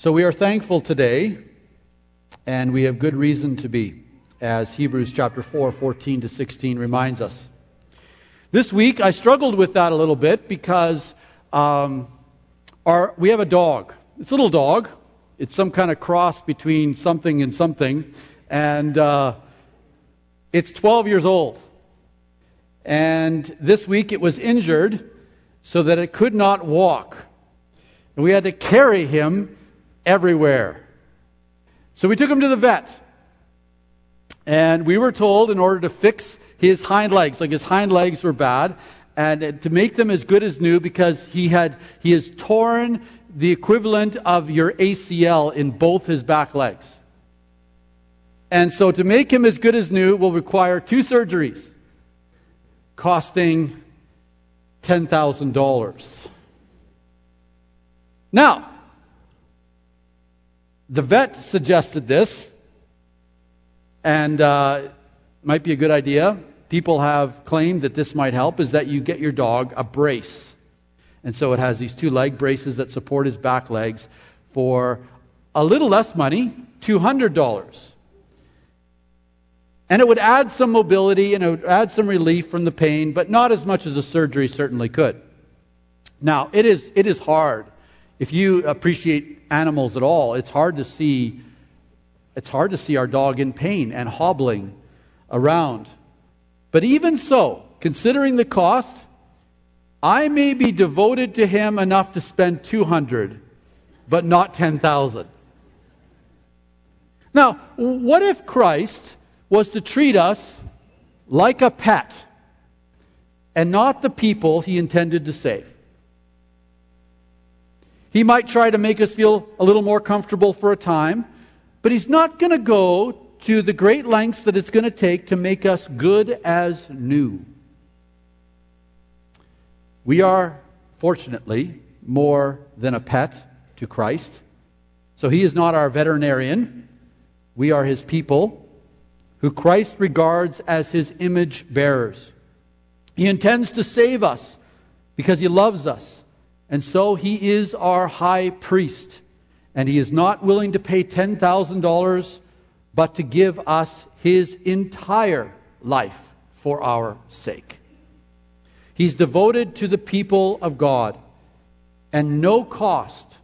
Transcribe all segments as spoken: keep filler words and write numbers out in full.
So we are thankful today, and we have good reason to be, as Hebrews chapter four, fourteen to sixteen reminds us. This week I struggled with that a little bit because um, our we have a dog. It's a little dog. It's some kind of cross between something and something, and uh, it's twelve years old. And this week it was injured so that it could not walk. And we had to carry him everywhere. So we took him to the vet. And we were told in order to fix his hind legs, like his hind legs were bad, and to make them as good as new, because he had he has torn the equivalent of your A C L in both his back legs. And so to make him as good as new will require two surgeries, costing ten thousand dollars. Now, the vet suggested this, and uh, might be a good idea. People have claimed that this might help, is that you get your dog a brace. And so it has these two leg braces that support his back legs for a little less money, two hundred dollars. And it would add some mobility and it would add some relief from the pain, but not as much as a surgery certainly could. Now, it is it is hard. If you appreciate animals at all, it's hard to see it's hard to see our dog in pain and hobbling around. But even so, considering the cost, I may be devoted to him enough to spend two hundred dollars, but not ten thousand dollars. Now, what if Christ was to treat us like a pet and not the people he intended to save? He might try to make us feel a little more comfortable for a time, but he's not going to go to the great lengths that it's going to take to make us good as new. We are, fortunately, more than a pet to Christ. So he is not our veterinarian. We are his people, who Christ regards as his image bearers. He intends to save us because he loves us. And so he is our high priest. And he is not willing to pay ten thousand dollars, but to give us his entire life for our sake. He's devoted to the people of God, and no cost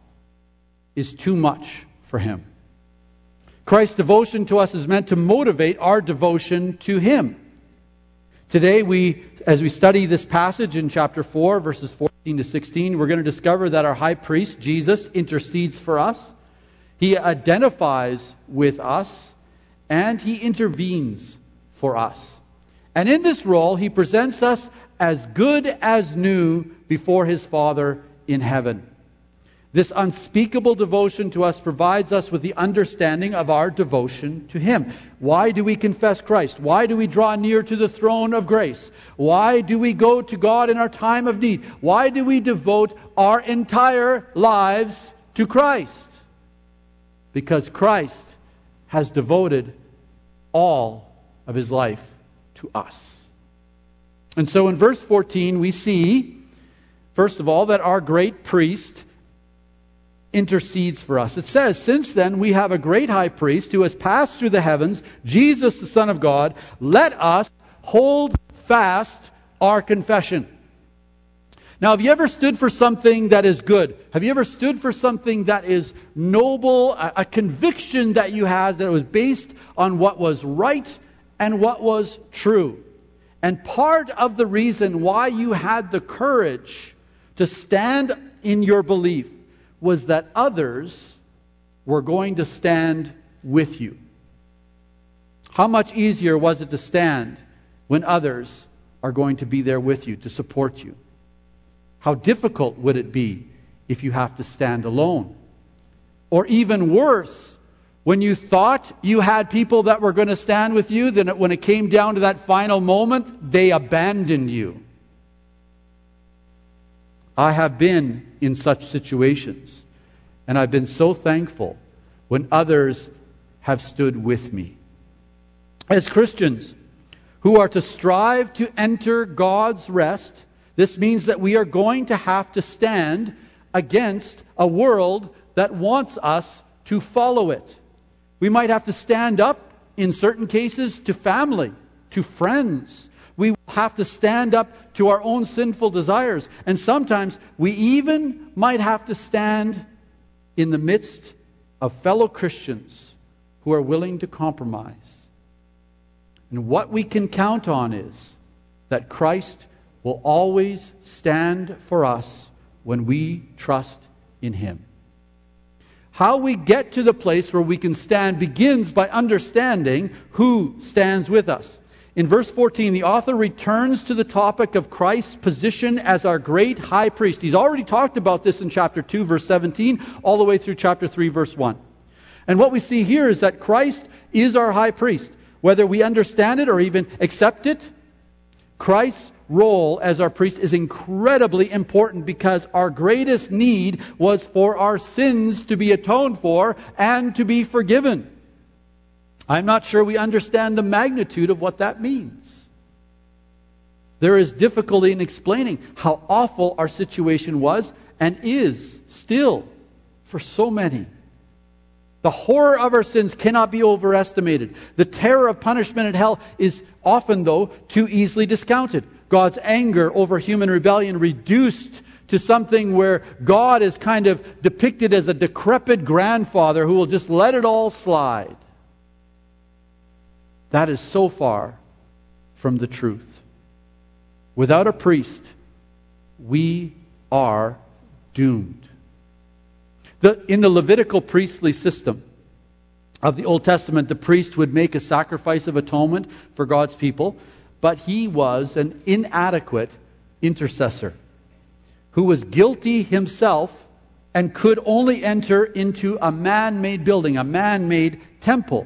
is too much for him. Christ's devotion to us is meant to motivate our devotion to him. Today, we, as we study this passage in chapter four, verses fourteen to sixteen, we're going to discover that our high priest, Jesus, intercedes for us. He identifies with us, and he intervenes for us. And in this role, he presents us as good as new before his Father in heaven. This unspeakable devotion to us provides us with the understanding of our devotion to him. Why do we confess Christ? Why do we draw near to the throne of grace? Why do we go to God in our time of need? Why do we devote our entire lives to Christ? Because Christ has devoted all of his life to us. And so in verse fourteen, we see, first of all, that our great priest intercedes for us. It says, since then we have a great high priest who has passed through the heavens, Jesus the Son of God, let us hold fast our confession. Now, have you ever stood for something that is good? Have you ever stood for something that is noble, a, a conviction that you had that it was based on what was right and what was true? And part of the reason why you had the courage to stand in your belief was that others were going to stand with you. How much easier was it to stand when others are going to be there with you to support you? How difficult would it be if you have to stand alone? Or even worse, when you thought you had people that were going to stand with you, then when it came down to that final moment, they abandoned you. I have been in such situations, and I've been so thankful when others have stood with me. As Christians who are to strive to enter God's rest, this means that we are going to have to stand against a world that wants us to follow it. We might have to stand up, in certain cases, to family, to friends. We have to stand up to our own sinful desires. And sometimes we even might have to stand in the midst of fellow Christians who are willing to compromise. And what we can count on is that Christ will always stand for us when we trust in Him. How we get to the place where we can stand begins by understanding who stands with us. In verse fourteen, the author returns to the topic of Christ's position as our great high priest. He's already talked about this in chapter two, verse seventeen, all the way through chapter three, verse one. And what we see here is that Christ is our high priest. Whether we understand it or even accept it, Christ's role as our priest is incredibly important because our greatest need was for our sins to be atoned for and to be forgiven. I'm not sure we understand the magnitude of what that means. There is difficulty in explaining how awful our situation was and is still for so many. The horror of our sins cannot be overestimated. The terror of punishment in hell is often, though, too easily discounted. God's anger over human rebellion reduced to something where God is kind of depicted as a decrepit grandfather who will just let it all slide. That is so far from the truth. Without a priest, we are doomed. The, in the Levitical priestly system of the Old Testament, the priest would make a sacrifice of atonement for God's people, but he was an inadequate intercessor who was guilty himself and could only enter into a man-made building, a man-made temple.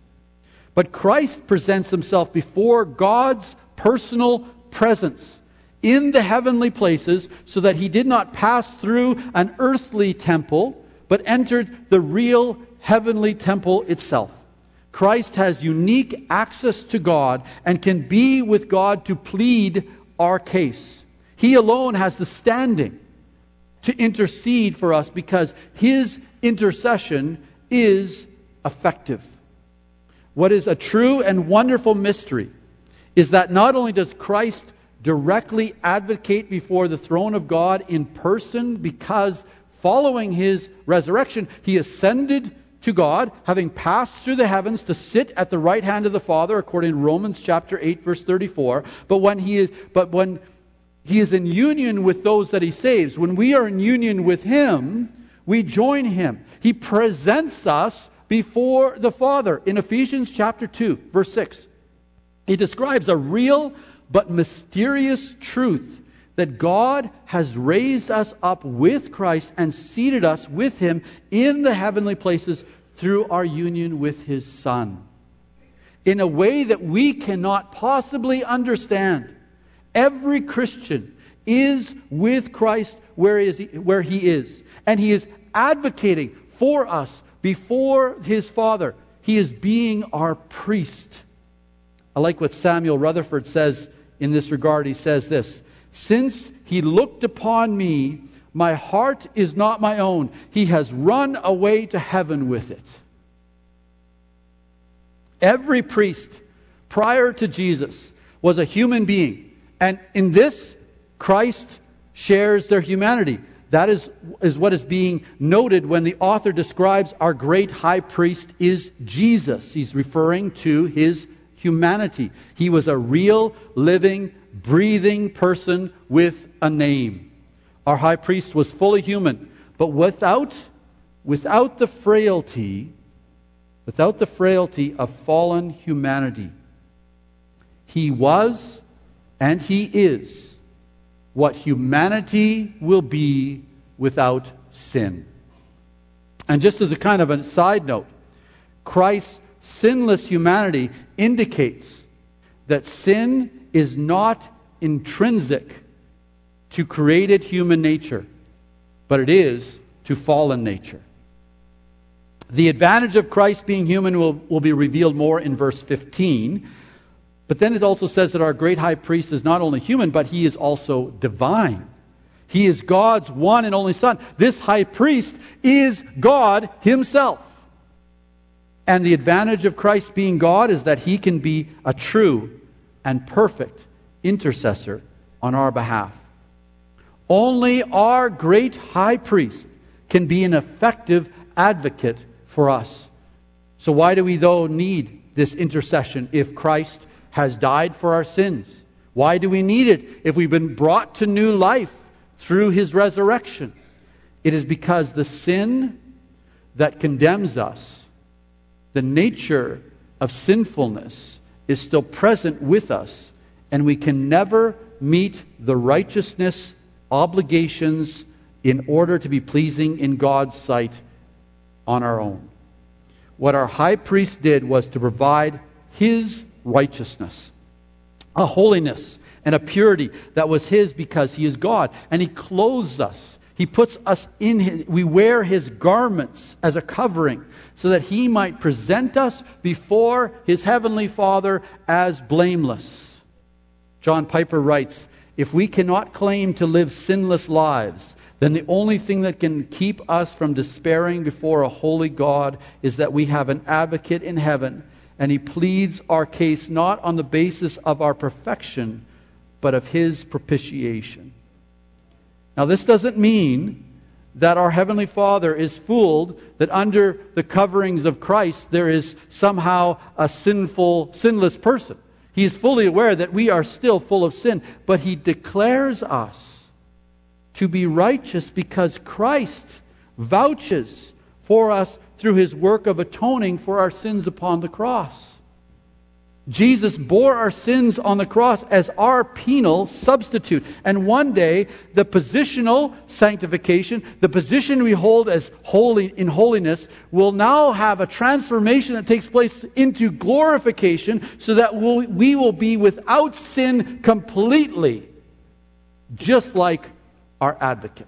But Christ presents himself before God's personal presence in the heavenly places so that he did not pass through an earthly temple, but entered the real heavenly temple itself. Christ has unique access to God and can be with God to plead our case. He alone has the standing to intercede for us because his intercession is effective. What is a true and wonderful mystery is that not only does Christ directly advocate before the throne of God in person, because following his resurrection, he ascended to God, having passed through the heavens to sit at the right hand of the Father, according to Romans chapter eight, verse thirty-four. But when he is, but when he is in union with those that he saves, when we are in union with him, we join him. He presents us before the Father. In Ephesians chapter two, verse six, he describes a real but mysterious truth that God has raised us up with Christ and seated us with him in the heavenly places through our union with his Son. In a way that we cannot possibly understand, every Christian is with Christ where he is, where he is. And he is advocating for us before his Father. He is being our priest. I like what Samuel Rutherford says in this regard. He says this: "Since he looked upon me, my heart is not my own. He has run away to heaven with it." Every priest prior to Jesus was a human being. And in this, Christ shares their humanity. That is, is what is being noted when the author describes our great high priest is Jesus. He's referring to his humanity. He was a real, living, breathing person with a name. Our high priest was fully human, but without, without the frailty, without the frailty of fallen humanity. He was and he is what humanity will be without sin. And just as a kind of a side note, Christ's sinless humanity indicates that sin is not intrinsic to created human nature, but it is to fallen nature. The advantage of Christ being human will, will be revealed more in verse fifteen. But then it also says that our great high priest is not only human, but he is also divine. He is God's one and only Son. This high priest is God himself. And the advantage of Christ being God is that he can be a true and perfect intercessor on our behalf. Only our great high priest can be an effective advocate for us. So why do we, though, need this intercession if Christ has died for our sins? Why do we need it if we've been brought to new life through his resurrection? It is because the sin that condemns us, the nature of sinfulness, is still present with us, and we can never meet the righteousness obligations in order to be pleasing in God's sight on our own. What our high priest did was to provide his righteousness, a holiness and a purity that was his because he is God. And he clothes us. He puts us in his, we wear his garments as a covering so that he might present us before his heavenly Father as blameless. John Piper writes, if we cannot claim to live sinless lives, then the only thing that can keep us from despairing before a holy God is that we have an advocate in heaven, and he pleads our case not on the basis of our perfection, but of his propitiation. Now, this doesn't mean that our Heavenly Father is fooled that under the coverings of Christ there is somehow a sinful, sinless person. He is fully aware that we are still full of sin, but he declares us to be righteous because Christ vouches for us through his work of atoning for our sins upon the cross. Jesus bore our sins on the cross as our penal substitute. And one day, the positional sanctification, the position we hold as holy in holiness, will now have a transformation that takes place into glorification so that we'll, we will be without sin completely, just like our advocate.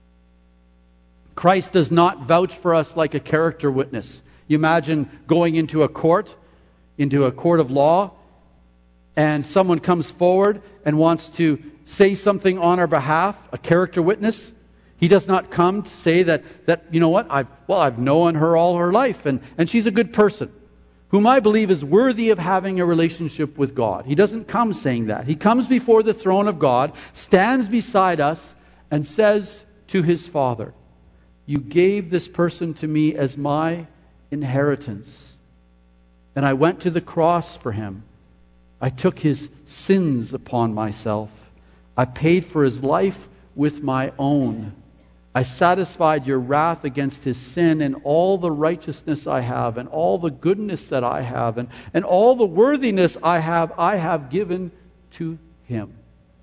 Christ does not vouch for us like a character witness. You imagine going into a court, into a court of law, and someone comes forward and wants to say something on our behalf, a character witness. He does not come to say that, that you know what, I've, well, I've known her all her life, and, and she's a good person, whom I believe is worthy of having a relationship with God. He doesn't come saying that. He comes before the throne of God, stands beside us, and says to his Father, you gave this person to me as my inheritance. And I went to the cross for him. I took his sins upon myself. I paid for his life with my own. I satisfied your wrath against his sin, and all the righteousness I have, and all the goodness that I have, and, and all the worthiness I have, I have given to him.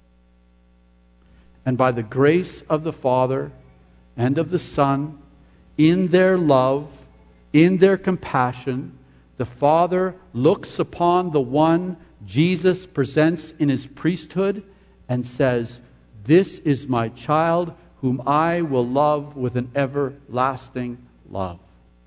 And by the grace of the Father and of the Son, in their love, in their compassion, the Father looks upon the one Jesus presents in his priesthood and says, this is my child whom I will love with an everlasting love.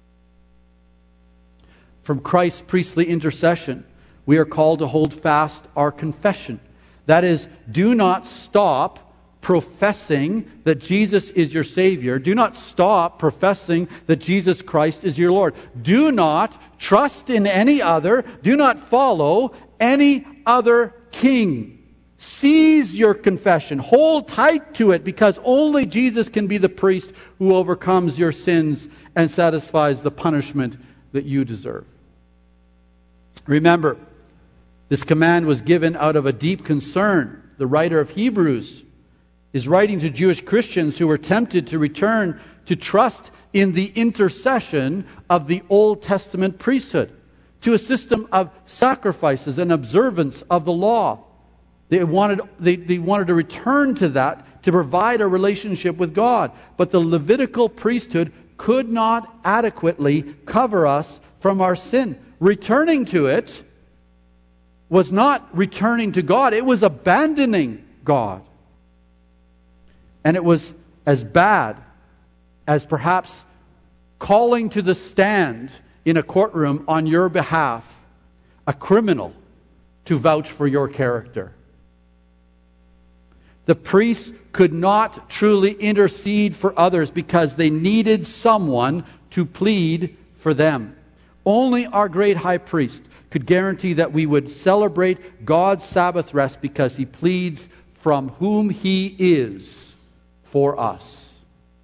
From Christ's priestly intercession, we are called to hold fast our confession. That is, do not stop professing that Jesus is your Savior. Do not stop professing that Jesus Christ is your Lord. Do not trust in any other. Do not follow any other king. Seize your confession. Hold tight to it, because only Jesus can be the priest who overcomes your sins and satisfies the punishment that you deserve. Remember, this command was given out of a deep concern. The writer of Hebrews is writing to Jewish Christians who were tempted to return to trust in the intercession of the Old Testament priesthood, to a system of sacrifices and observance of the law. They wanted, they, they wanted to return to that to provide a relationship with God. But the Levitical priesthood could not adequately cover us from our sin. Returning to it was not returning to God, it was abandoning God. And it was as bad as perhaps calling to the stand in a courtroom on your behalf a criminal to vouch for your character. The priests could not truly intercede for others because they needed someone to plead for them. Only our great high priest could guarantee that we would celebrate God's Sabbath rest because he pleads from whom he is for us.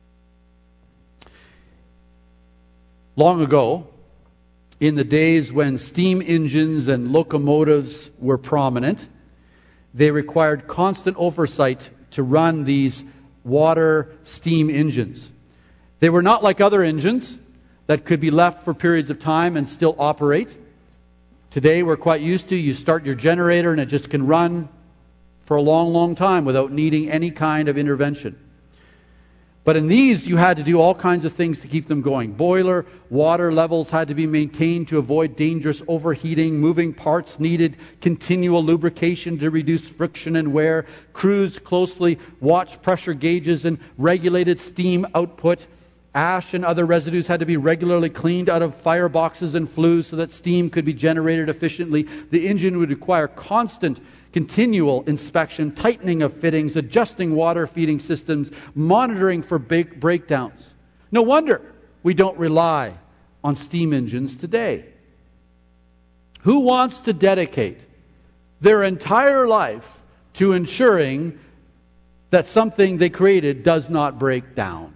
Long ago, in the days when steam engines and locomotives were prominent, they required constant oversight to run these water steam engines. They were not like other engines that could be left for periods of time and still operate. Today we're quite used to, you start your generator and it just can run for a long, long time without needing any kind of intervention. But in these, you had to do all kinds of things to keep them going. Boiler water levels had to be maintained to avoid dangerous overheating. Moving parts needed continual lubrication to reduce friction and wear. Crews closely watched pressure gauges and regulated steam output. Ash and other residues had to be regularly cleaned out of fireboxes and flues so that steam could be generated efficiently. The engine would require constant continual inspection, tightening of fittings, adjusting water feeding systems, monitoring for big breakdowns. No wonder we don't rely on steam engines today. Who wants to dedicate their entire life to ensuring that something they created does not break down?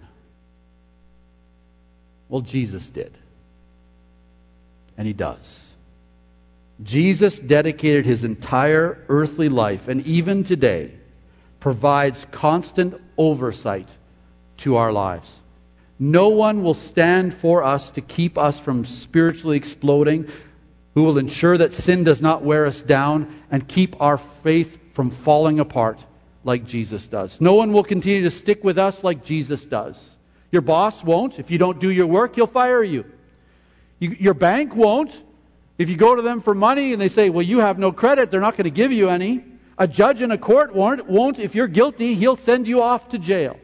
Well, Jesus did. And he does. Jesus dedicated his entire earthly life, and even today, provides constant oversight to our lives. No one will stand for us to keep us from spiritually exploding, who will ensure that sin does not wear us down and keep our faith from falling apart like Jesus does. No one will continue to stick with us like Jesus does. Your boss won't. If you don't do your work, he'll fire you. you your bank won't. If you go to them for money and they say, well, you have no credit, they're not going to give you any. A judge in a court won't, won't. If you're guilty, he'll send you off to jail.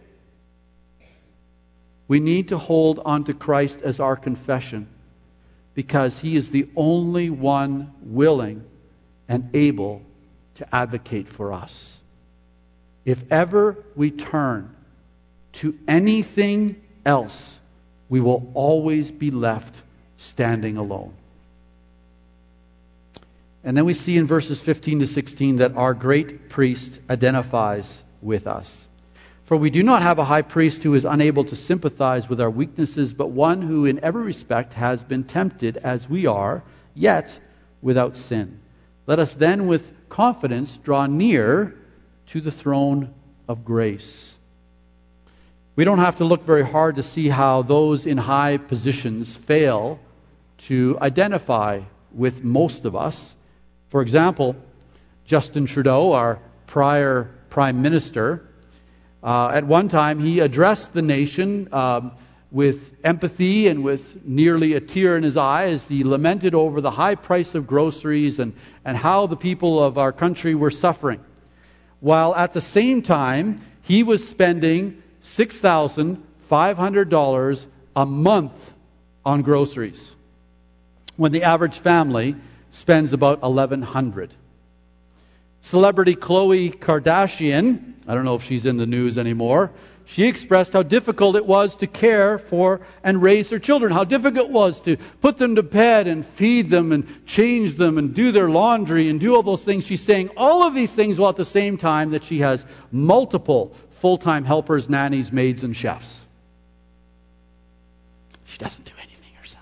We need to hold on to Christ as our confession because he is the only one willing and able to advocate for us. If ever we turn to anything else, we will always be left standing alone. And then we see in verses fifteen to sixteen that our great priest identifies with us. For we do not have a high priest who is unable to sympathize with our weaknesses, but one who in every respect has been tempted as we are, yet without sin. Let us then with confidence draw near to the throne of grace. We don't have to look very hard to see how those in high positions fail to identify with most of us. For example, Justin Trudeau, our prior Prime Minister, uh, at one time he addressed the nation um, with empathy and with nearly a tear in his eye as he lamented over the high price of groceries and, and how the people of our country were suffering. While at the same time, he was spending six thousand five hundred dollars a month on groceries, when the average family spends about eleven hundred dollars. Celebrity Khloe Kardashian, I don't know if she's in the news anymore, she expressed how difficult it was to care for and raise her children, how difficult it was to put them to bed and feed them and change them and do their laundry and do all those things. She's saying all of these things while at the same time that she has multiple full-time helpers, nannies, maids, and chefs. She doesn't do anything herself.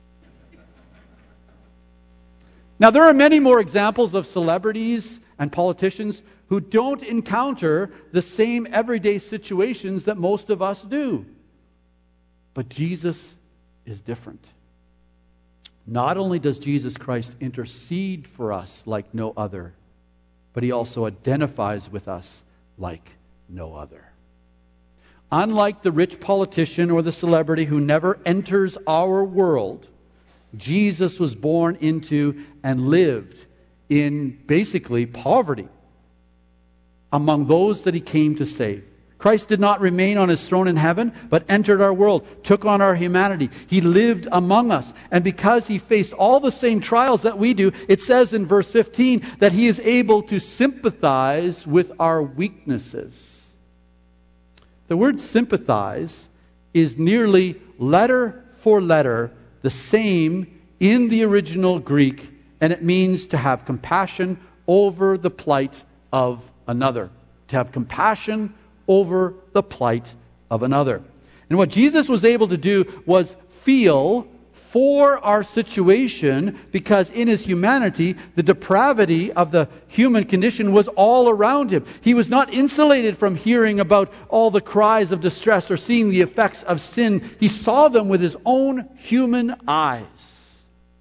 Now, there are many more examples of celebrities and politicians who don't encounter the same everyday situations that most of us do. But Jesus is different. Not only does Jesus Christ intercede for us like no other, but he also identifies with us like no other. Unlike the rich politician or the celebrity who never enters our world, Jesus was born into and lived in basically poverty among those that he came to save. Christ did not remain on his throne in heaven, but entered our world, took on our humanity. He lived among us. And because he faced all the same trials that we do, it says in verse fifteen that he is able to sympathize with our weaknesses. The word sympathize is nearly letter for letter the same in the original Greek, and it means to have compassion over the plight of another. To have compassion over the plight of another. And what Jesus was able to do was feel for our situation, because in his humanity, the depravity of the human condition was all around him. He was not insulated from hearing about all the cries of distress or seeing the effects of sin. He saw them with his own human eyes.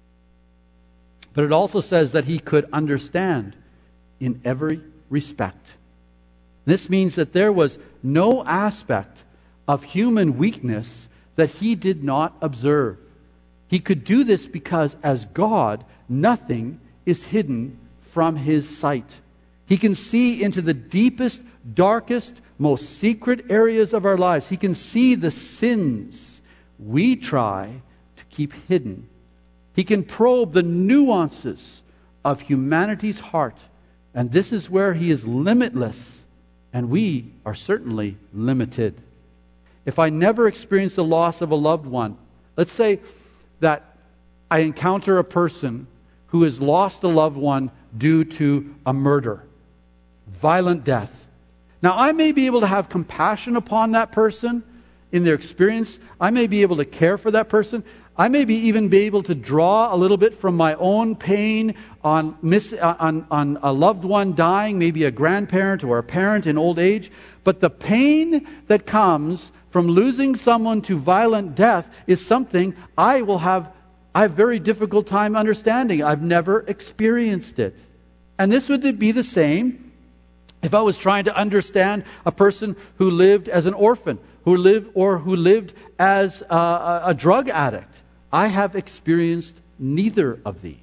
But it also says that he could understand in every respect. This means that there was no aspect of human weakness that he did not observe. He could do this because as God, nothing is hidden from his sight. He can see into the deepest, darkest, most secret areas of our lives. He can see the sins we try to keep hidden. He can probe the nuances of humanity's heart. And this is where he is limitless. And we are certainly limited. If I never experience the loss of a loved one, let's say that I encounter a person who has lost a loved one due to a murder, violent death. Now, I may be able to have compassion upon that person in their experience. I may be able to care for that person. I may be even be able to draw a little bit from my own pain on, miss, on, on a loved one dying, maybe a grandparent or a parent in old age. But the pain that comes from losing someone to violent death is something I will have I have very difficult time understanding. I've never experienced it. And this would be the same if I was trying to understand a person who lived as an orphan, who lived or who lived as a, a, a drug addict. I have experienced neither of these.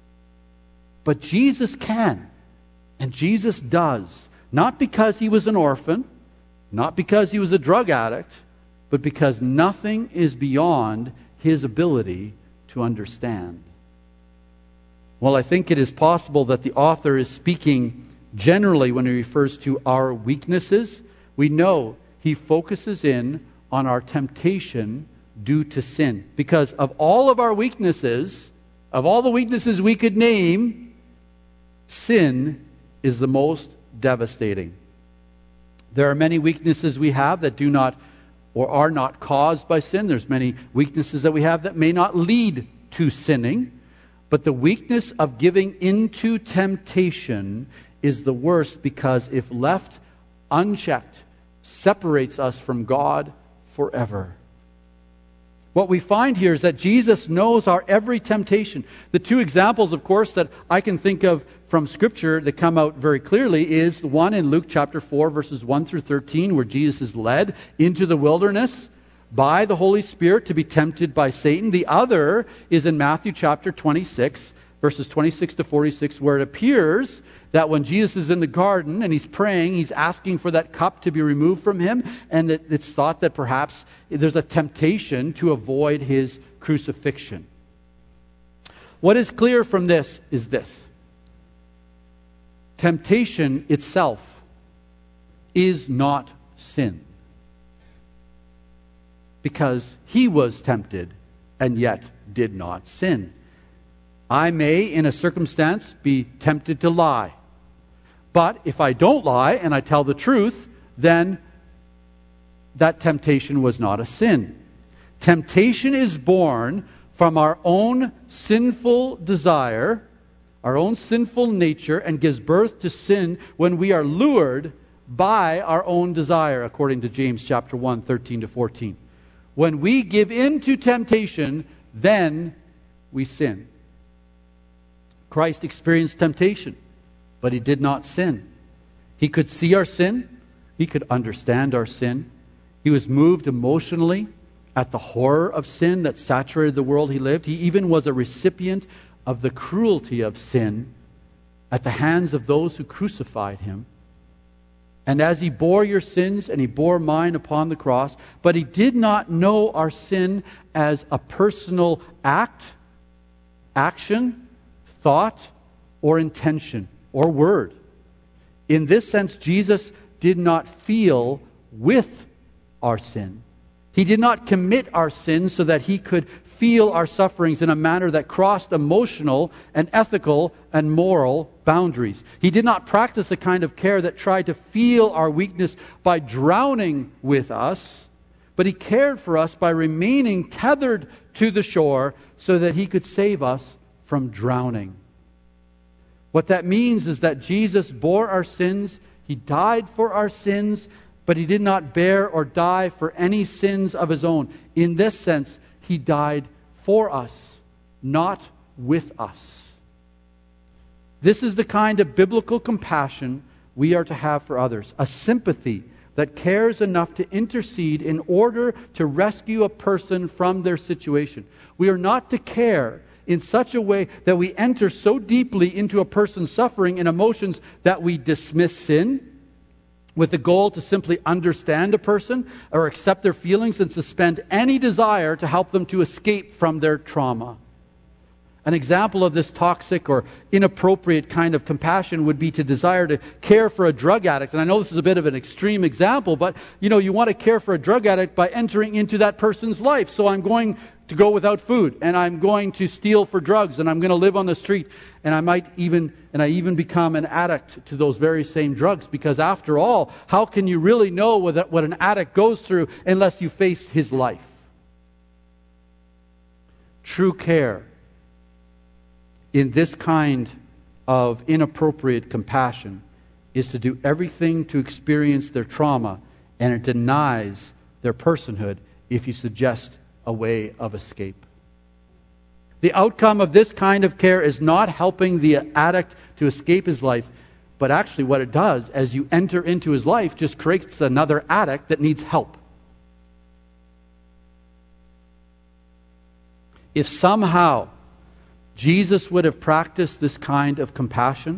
But Jesus can, and Jesus does, not because he was an orphan, not because he was a drug addict, but because nothing is beyond his ability to understand. Well, I think it is possible that the author is speaking generally when he refers to our weaknesses. We know he focuses in on our temptation due to sin. Because of all of our weaknesses, of all the weaknesses we could name, sin is the most devastating. There are many weaknesses we have that do not or are not caused by sin. There's many weaknesses that we have that may not lead to sinning. But the weakness of giving into temptation is the worst, because if left unchecked, separates us from God forever. What we find here is that Jesus knows our every temptation. The two examples, of course, that I can think of from Scripture that come out very clearly is one in Luke chapter four, verses one through thirteen, where Jesus is led into the wilderness by the Holy Spirit to be tempted by Satan. The other is in Matthew chapter twenty-six, verses twenty-six to forty-six, where it appears that when Jesus is in the garden and he's praying, he's asking for that cup to be removed from him, and that it's thought that perhaps there's a temptation to avoid his crucifixion. What is clear from this is this: temptation itself is not sin, because he was tempted and yet did not sin. I may, in a circumstance, be tempted to lie. But if I don't lie and I tell the truth, then that temptation was not a sin. Temptation is born from our own sinful desire, our own sinful nature, and gives birth to sin when we are lured by our own desire, according to James chapter one, thirteen to fourteen. When we give in to temptation, then we sin. Christ experienced temptation, but he did not sin. He could see our sin. He could understand our sin. He was moved emotionally at the horror of sin that saturated the world he lived. He even was a recipient of the cruelty of sin at the hands of those who crucified him. And as he bore your sins and he bore mine upon the cross, but he did not know our sin as a personal act, action, thought, or intention, or word. In this sense, Jesus did not feel with our sin. He did not commit our sin so that he could feel our sufferings in a manner that crossed emotional and ethical and moral boundaries. He did not practice the kind of care that tried to feel our weakness by drowning with us, but he cared for us by remaining tethered to the shore so that he could save us from drowning. What that means is that Jesus bore our sins, he died for our sins, but he did not bear or die for any sins of his own. In this sense, he died for us, not with us. This is the kind of biblical compassion we are to have for others. A sympathy that cares enough to intercede in order to rescue a person from their situation. We are not to care in such a way that we enter so deeply into a person's suffering and emotions that we dismiss sin, with the goal to simply understand a person or accept their feelings and suspend any desire to help them to escape from their trauma. An example of this toxic or inappropriate kind of compassion would be to desire to care for a drug addict. And I know this is a bit of an extreme example, but you know, you want to care for a drug addict by entering into that person's life. So I'm going to go without food, and I'm going to steal for drugs, and I'm going to live on the street, and I might even and I even become an addict to those very same drugs, because after all, how can you really know what, what an addict goes through unless you face his life? True care in this kind of inappropriate compassion is to do everything to experience their trauma, and it denies their personhood if you suggest a way of escape. The outcome of this kind of care is not helping the addict to escape his life, but actually what it does as you enter into his life just creates another addict that needs help. If somehow Jesus would have practiced this kind of compassion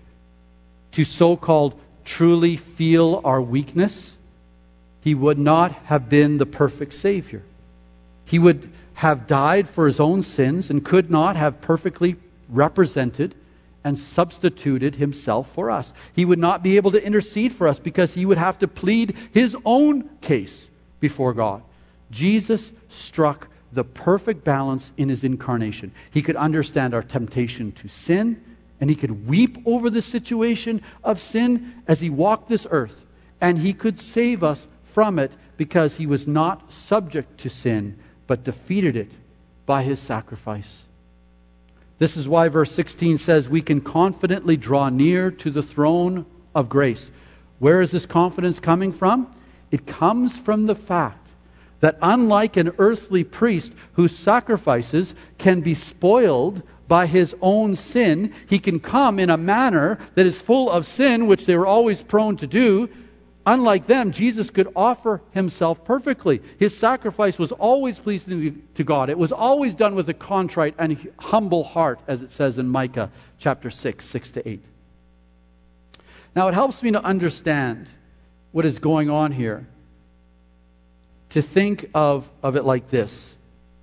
to so-called truly feel our weakness, he would not have been the perfect Savior. He would have died for his own sins and could not have perfectly represented and substituted himself for us. He would not be able to intercede for us because he would have to plead his own case before God. Jesus struck the perfect balance in his incarnation. He could understand our temptation to sin, and he could weep over the situation of sin as he walked this earth, and he could save us from it because he was not subject to sin, but defeated it by his sacrifice. This is why verse sixteen says we can confidently draw near to the throne of grace. Where is this confidence coming from? It comes from the fact that unlike an earthly priest whose sacrifices can be spoiled by his own sin, he can come in a manner that is full of sin, which they were always prone to do. Unlike them, Jesus could offer himself perfectly. His sacrifice was always pleasing to God. It was always done with a contrite and humble heart, as it says in Micah chapter six, six to eight. Now, it helps me to understand what is going on here, to think of, of it like this.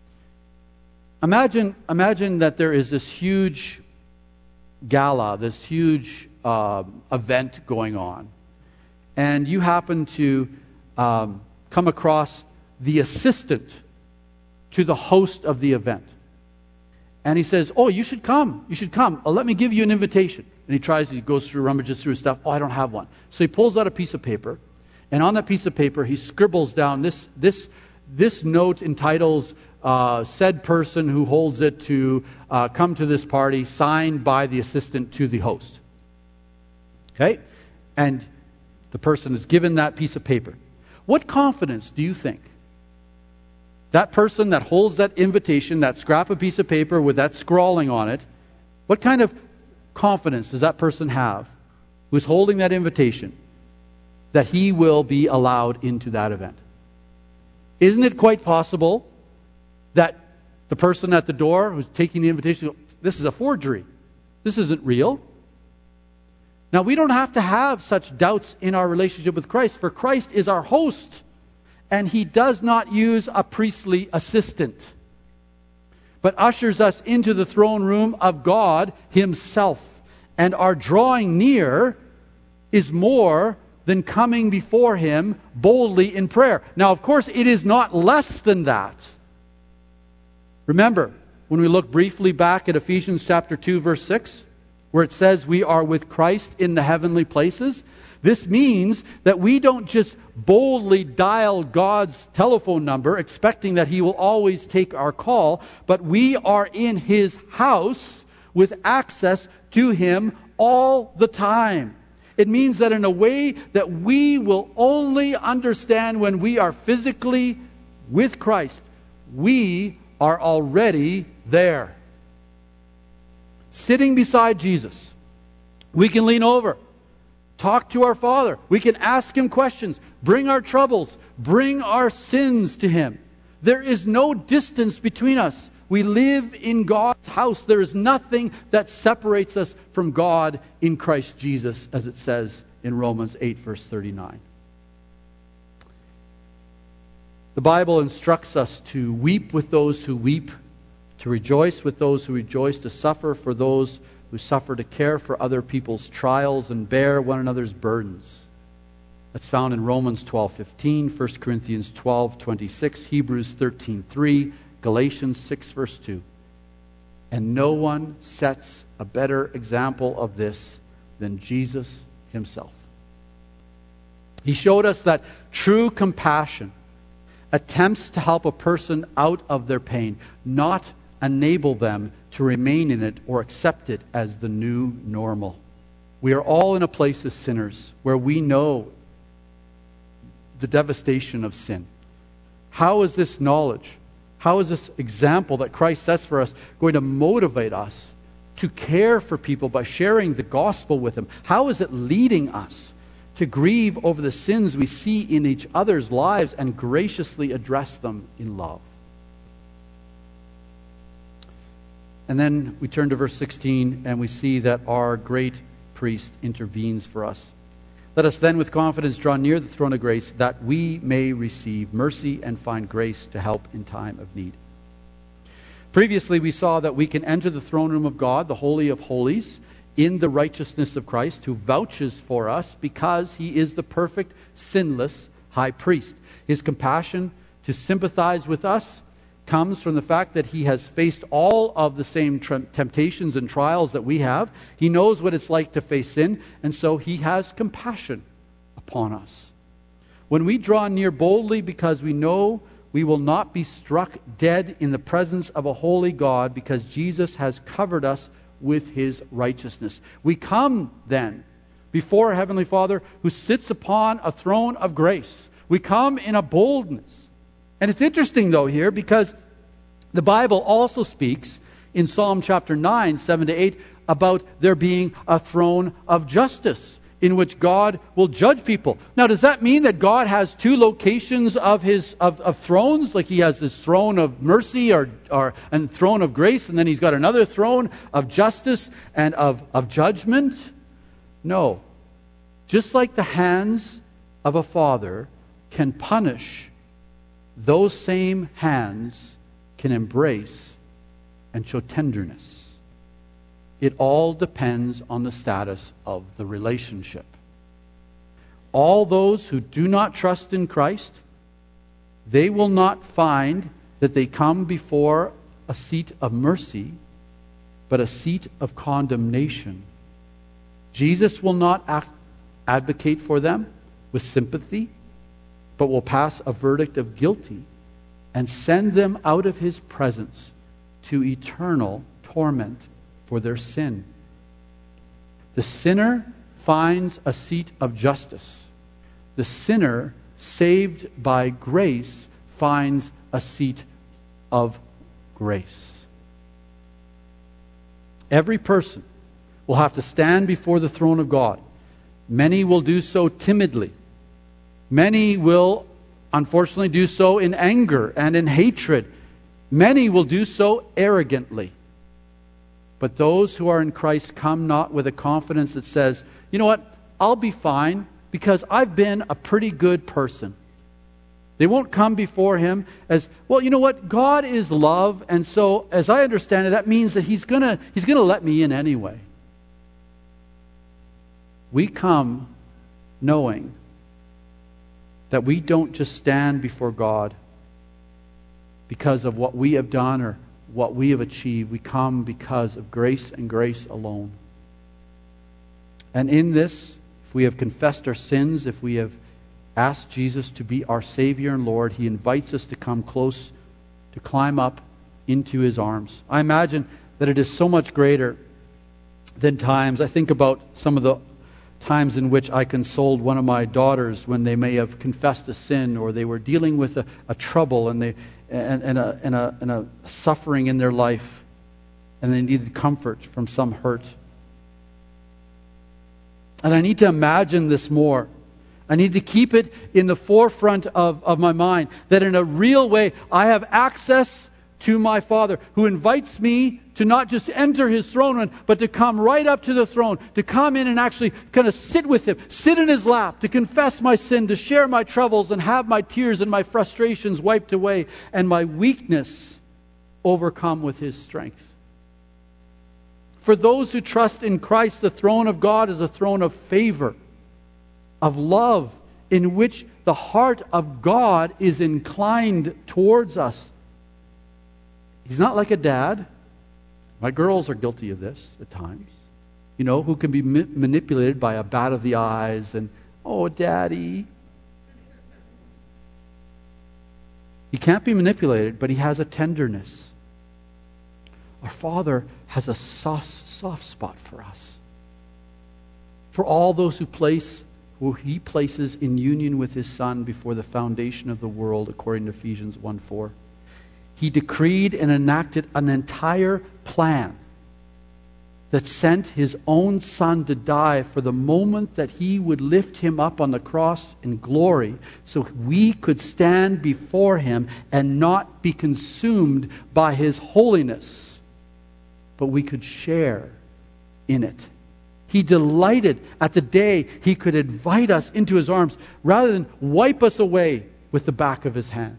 Imagine, imagine that there is this huge gala, this huge uh, event going on. And you happen to um, come across the assistant to the host of the event. And he says, oh, you should come. You should come. Oh, let me give you an invitation. And he tries, he goes through, rummages through his stuff. Oh, I don't have one. So he pulls out a piece of paper. And on that piece of paper, he scribbles down this, this, this note entitles uh, said person who holds it to uh, come to this party, signed by the assistant to the host. Okay? And the person is given that piece of paper. What confidence do you think that person that holds that invitation, that scrap of piece of paper with that scrawling on it, what kind of confidence does that person have who's holding that invitation that he will be allowed into that event? Isn't it quite possible that the person at the door who's taking the invitation, this is a forgery. This isn't real. Now, we don't have to have such doubts in our relationship with Christ, for Christ is our host, and He does not use a priestly assistant, but ushers us into the throne room of God Himself. And our drawing near is more than coming before Him boldly in prayer. Now, of course, it is not less than that. Remember, when we look briefly back at Ephesians chapter two, verse six, where it says we are with Christ in the heavenly places, this means that we don't just boldly dial God's telephone number expecting that He will always take our call, but we are in His house with access to Him all the time. It means that in a way that we will only understand when we are physically with Christ, we are already there. Sitting beside Jesus, we can lean over, talk to our Father. We can ask Him questions, bring our troubles, bring our sins to Him. There is no distance between us. We live in God's house. There is nothing that separates us from God in Christ Jesus, as it says in Romans eight, verse thirty-nine. The Bible instructs us to weep with those who weep, to rejoice with those who rejoice, to suffer for those who suffer, to care for other people's trials, and bear one another's burdens. That's found in Romans twelve fifteen, First Corinthians twelve twenty-six, Hebrews thirteen three, Galatians six, verse two. And no one sets a better example of this than Jesus Himself. He showed us that true compassion attempts to help a person out of their pain, not enable them to remain in it or accept it as the new normal. We are all in a place as sinners where we know the devastation of sin. How is this knowledge, how is this example that Christ sets for us going to motivate us to care for people by sharing the gospel with them? How is it leading us to grieve over the sins we see in each other's lives and graciously address them in love? And then we turn to verse sixteen and we see that our great priest intervenes for us. Let us then with confidence draw near the throne of grace that we may receive mercy and find grace to help in time of need. Previously we saw that we can enter the throne room of God, the Holy of Holies, in the righteousness of Christ, who vouches for us because He is the perfect, sinless high priest. His compassion to sympathize with us comes from the fact that He has faced all of the same tr- temptations and trials that we have. He knows what it's like to face sin, and so He has compassion upon us. When we draw near boldly because we know we will not be struck dead in the presence of a holy God because Jesus has covered us with His righteousness. We come then before our Heavenly Father who sits upon a throne of grace. We come in a boldness. And it's interesting, though, here, because the Bible also speaks in Psalm chapter nine, seven to eight, about there being a throne of justice in which God will judge people. Now, does that mean that God has two locations of his of, of thrones? Like He has this throne of mercy or, or and throne of grace, and then He's got another throne of justice and of, of judgment? No. Just like the hands of a father can punish, those same hands can embrace and show tenderness. It all depends on the status of the relationship. All those who do not trust in Christ, they will not find that they come before a seat of mercy, but a seat of condemnation. Jesus will not act, advocate for them with sympathy, but will pass a verdict of guilty and send them out of His presence to eternal torment for their sin. The sinner finds a seat of justice. The sinner, saved by grace, finds a seat of grace. Every person will have to stand before the throne of God. Many will do so timidly. Many will, unfortunately, do so in anger and in hatred. Many will do so arrogantly. But those who are in Christ come not with a confidence that says, you know what, I'll be fine because I've been a pretty good person. They won't come before Him as, well, you know what, God is love, and so as I understand it, that means that He's gonna, He's gonna let me in anyway. We come knowing that we don't just stand before God because of what we have done or what we have achieved. We come because of grace and grace alone. And in this, if we have confessed our sins, if we have asked Jesus to be our Savior and Lord, He invites us to come close, to climb up into His arms. I imagine that it is so much greater than times. I think about some of the times in which I consoled one of my daughters when they may have confessed a sin or they were dealing with a, a trouble and they and, and, a, and, a, and a suffering in their life, and they needed comfort from some hurt. And I need to imagine this more. I need to keep it in the forefront of, of my mind, that in a real way I have access to my Father, who invites me to not just enter His throne room, but to come right up to the throne, to come in and actually kind of sit with Him, sit in His lap, to confess my sin, to share my troubles and have my tears and my frustrations wiped away and my weakness overcome with His strength. For those who trust in Christ, the throne of God is a throne of favor, of love, in which the heart of God is inclined towards us. He's not like a dad. My girls are guilty of this at times. You know, who can be ma- manipulated by a bat of the eyes and, oh, Daddy. He can't be manipulated, but He has a tenderness. Our Father has a soft, soft spot for us. For all those who place, who He places in union with His Son before the foundation of the world, according to Ephesians one four. He decreed and enacted an entire plan that sent His own Son to die for the moment that He would lift Him up on the cross in glory, so we could stand before Him and not be consumed by His holiness, but we could share in it. He delighted at the day He could invite us into His arms rather than wipe us away with the back of His hand.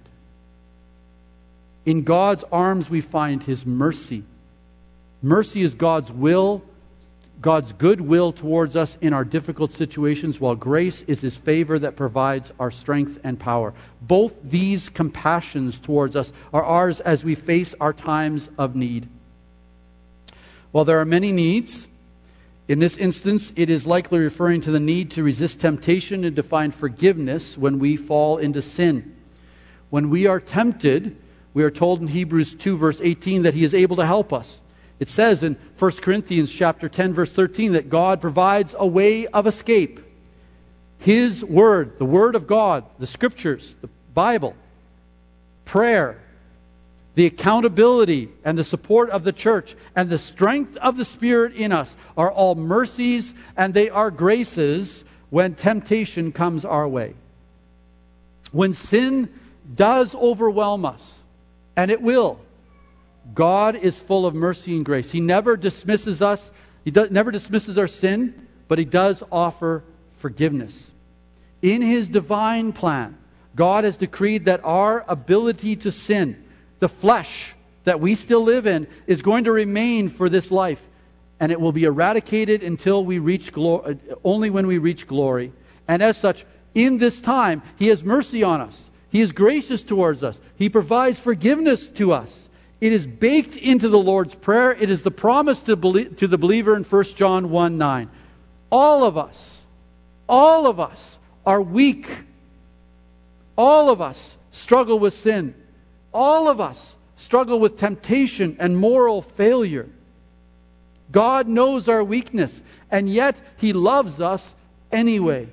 In God's arms we find His mercy. Mercy is God's will, God's good will towards us in our difficult situations, while grace is His favor that provides our strength and power. Both these compassions towards us are ours as we face our times of need. While there are many needs, in this instance it is likely referring to the need to resist temptation and to find forgiveness when we fall into sin. When we are tempted, we are told in Hebrews two verse eighteen that He is able to help us. It says in First Corinthians chapter ten verse thirteen that God provides a way of escape. His Word, the Word of God, the Scriptures, the Bible, prayer, the accountability and the support of the church, and the strength of the Spirit in us are all mercies, and they are graces when temptation comes our way. When sin does overwhelm us, and it will, God is full of mercy and grace. He never dismisses us. He does, never dismisses our sin, but He does offer forgiveness. In His divine plan, God has decreed that our ability to sin, the flesh that we still live in, is going to remain for this life. And it will be eradicated until we reach glory, only when we reach glory. And as such, in this time, He has mercy on us. He is gracious towards us. He provides forgiveness to us. It is baked into the Lord's Prayer. It is the promise to, belie- to the believer in First John one nine. All of us, all of us are weak. All of us struggle with sin. All of us struggle with temptation and moral failure. God knows our weakness, and yet He loves us anyway.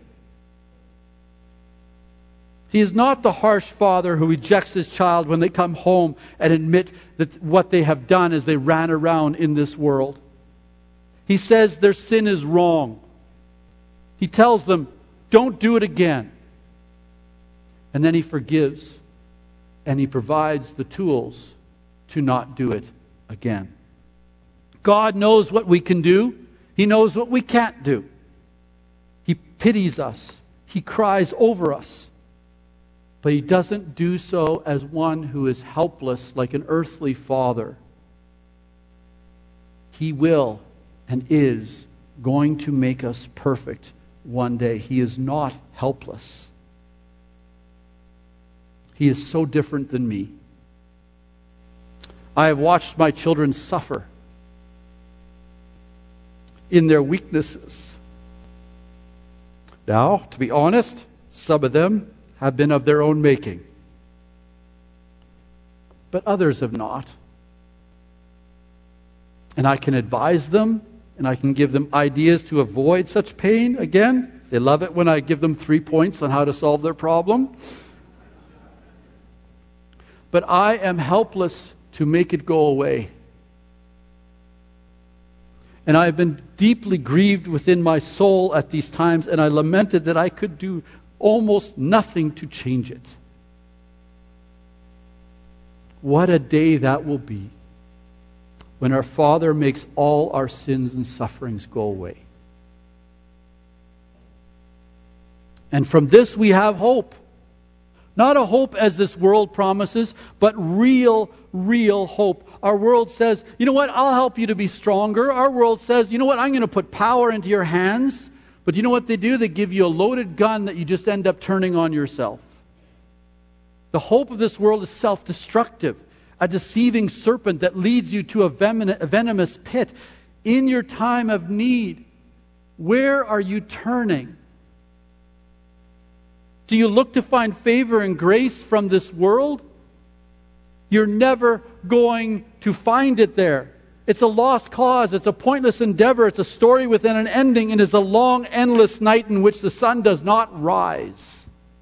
He is not the harsh father who rejects his child when they come home and admit that what they have done is they ran around in this world. He says their sin is wrong. He tells them, don't do it again. And then He forgives, and He provides the tools to not do it again. God knows what we can do. He knows what we can't do. pities us. He cries over us. But He doesn't do so as one who is helpless like an earthly father. He will and is going to make us perfect one day. He is not helpless. He is so different than me. I have watched my children suffer in their weaknesses. Now, to be honest, some of them have been of their own making. But others have not. And I can advise them, and I can give them ideas to avoid such pain. Again, they love it when I give them three points on how to solve their problem. But I am helpless to make it go away. And I have been deeply grieved within my soul at these times, and I lamented that I could do almost nothing to change it. What a day that will be when our Father makes all our sins and sufferings go away. And from this we have hope. Not a hope as this world promises, but real, real hope. Our world says, you know what, I'll help you to be stronger. Our world says, you know what, I'm going to put power into your hands. But you know what they do? They give you a loaded gun that you just end up turning on yourself. The hope of this world is self-destructive. A deceiving serpent that leads you to a venomous pit. In your time of need, where are you turning? Do you look to find favor and grace from this world? You're never going to find it there. It's a lost cause. It's a pointless endeavor. It's a story within an ending. And it's a long, endless night in which the sun does not rise.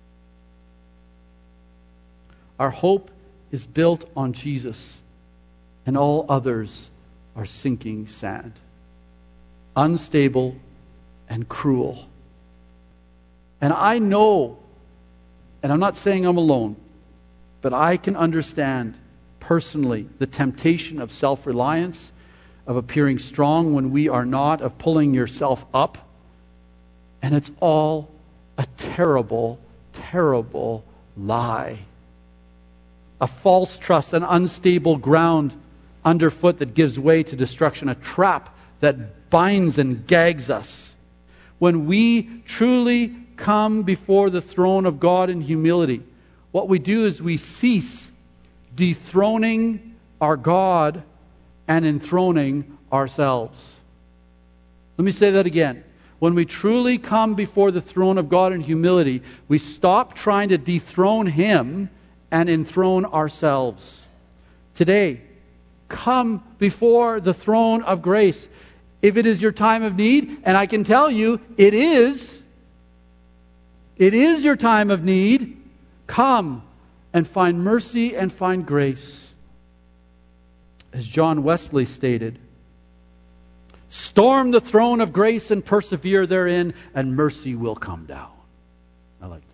Our hope is built on Jesus, and all others are sinking sand. Unstable and cruel. And I know, and I'm not saying I'm alone, but I can understand personally the temptation of self-reliance, of appearing strong when we are not, of pulling yourself up. And it's all a terrible, terrible lie. A false trust, an unstable ground underfoot that gives way to destruction, a trap that binds and gags us. When we truly come before the throne of God in humility, what we do is we cease dethroning our God and enthroning ourselves. Let me say that again. When we truly come before the throne of God in humility, we stop trying to dethrone Him and enthrone ourselves. Today, come before the throne of grace. If it is your time of need, and I can tell you, it is, it is your time of need, come and find mercy and find grace. As John Wesley stated, storm the throne of grace and persevere therein, and mercy will come down. I like that.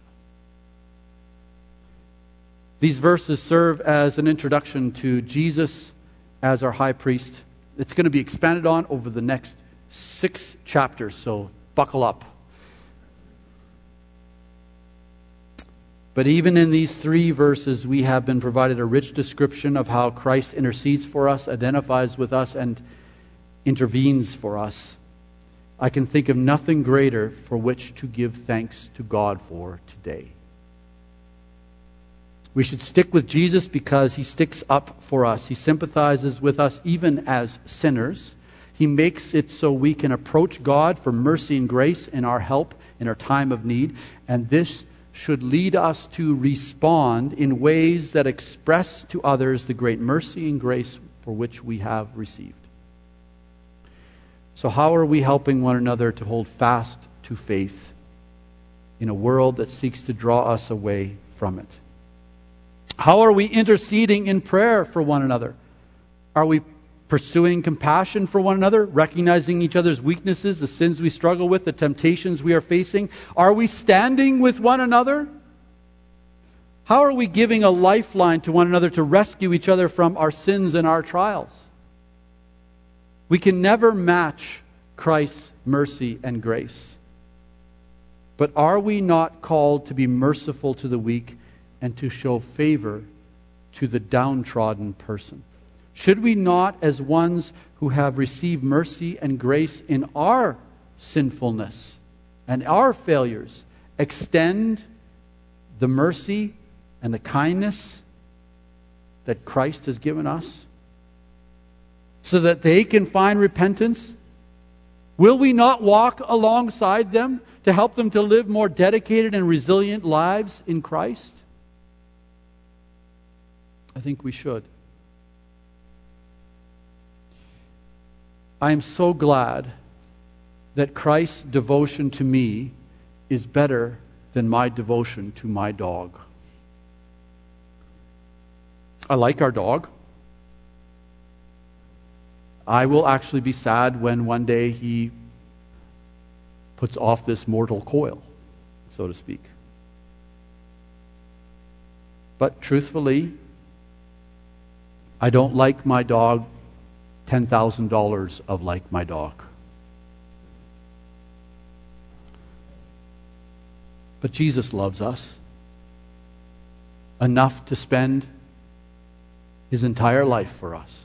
These verses serve as an introduction to Jesus as our high priest. It's going to be expanded on over the next six chapters, so buckle up. But even in these three verses, we have been provided a rich description of how Christ intercedes for us, identifies with us, and intervenes for us. I can think of nothing greater for which to give thanks to God for today. We should stick with Jesus because He sticks up for us. He sympathizes with us even as sinners. He makes it so we can approach God for mercy and grace in our help in our time of need. And this should lead us to respond in ways that express to others the great mercy and grace for which we have received. So how are we helping one another to hold fast to faith in a world that seeks to draw us away from it? How are we interceding in prayer for one another? Are we pursuing compassion for one another, recognizing each other's weaknesses, the sins we struggle with, the temptations we are facing? Are we standing with one another? How are we giving a lifeline to one another to rescue each other from our sins and our trials? We can never match Christ's mercy and grace. But are we not called to be merciful to the weak and to show favor to the downtrodden person? Should we not, as ones who have received mercy and grace in our sinfulness and our failures, extend the mercy and the kindness that Christ has given us so that they can find repentance? Will we not walk alongside them to help them to live more dedicated and resilient lives in Christ? I think we should. I am so glad that Christ's devotion to me is better than my devotion to my dog. I like our dog. I will actually be sad when one day he puts off this mortal coil, so to speak. But truthfully, I don't like my dog ten thousand dollars of like my dog. But Jesus loves us enough to spend His entire life for us.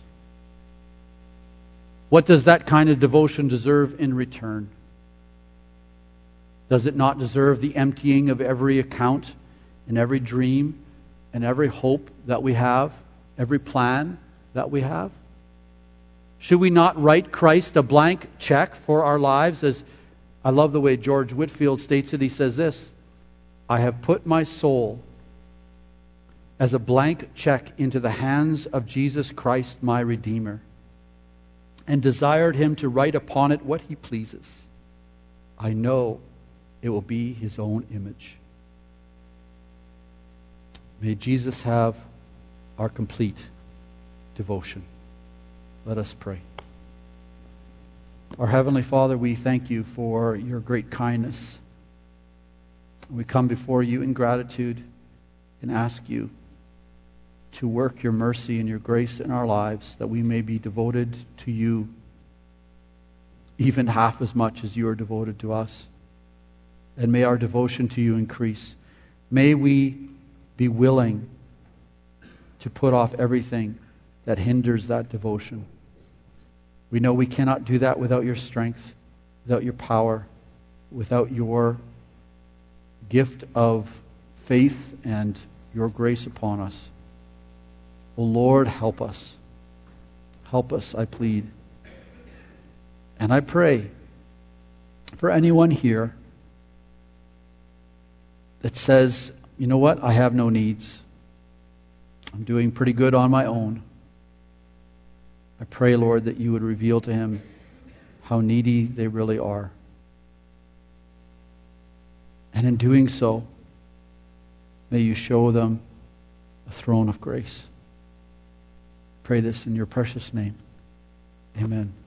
What does that kind of devotion deserve in return? Does it not deserve the emptying of every account and every dream and every hope that we have, every plan that we have? Should we not write Christ a blank check for our lives? As I love the way George Whitfield states it. He says this: I have put my soul as a blank check into the hands of Jesus Christ, my Redeemer, and desired Him to write upon it what He pleases. I know it will be His own image. May Jesus have our complete devotion. Let us pray. Our Heavenly Father, we thank You for Your great kindness. We come before You in gratitude and ask You to work Your mercy and Your grace in our lives, that we may be devoted to You even half as much as You are devoted to us. And may our devotion to You increase. May we be willing to put off everything that hinders that devotion. We know we cannot do that without Your strength, without Your power, without Your gift of faith and Your grace upon us. Oh Lord, help us. Help us, I plead. And I pray for anyone here that says, you know what, I have no needs. I'm doing pretty good on my own. I pray, Lord, that You would reveal to him how needy they really are. And in doing so, may You show them a throne of grace. Pray this in Your precious name. Amen.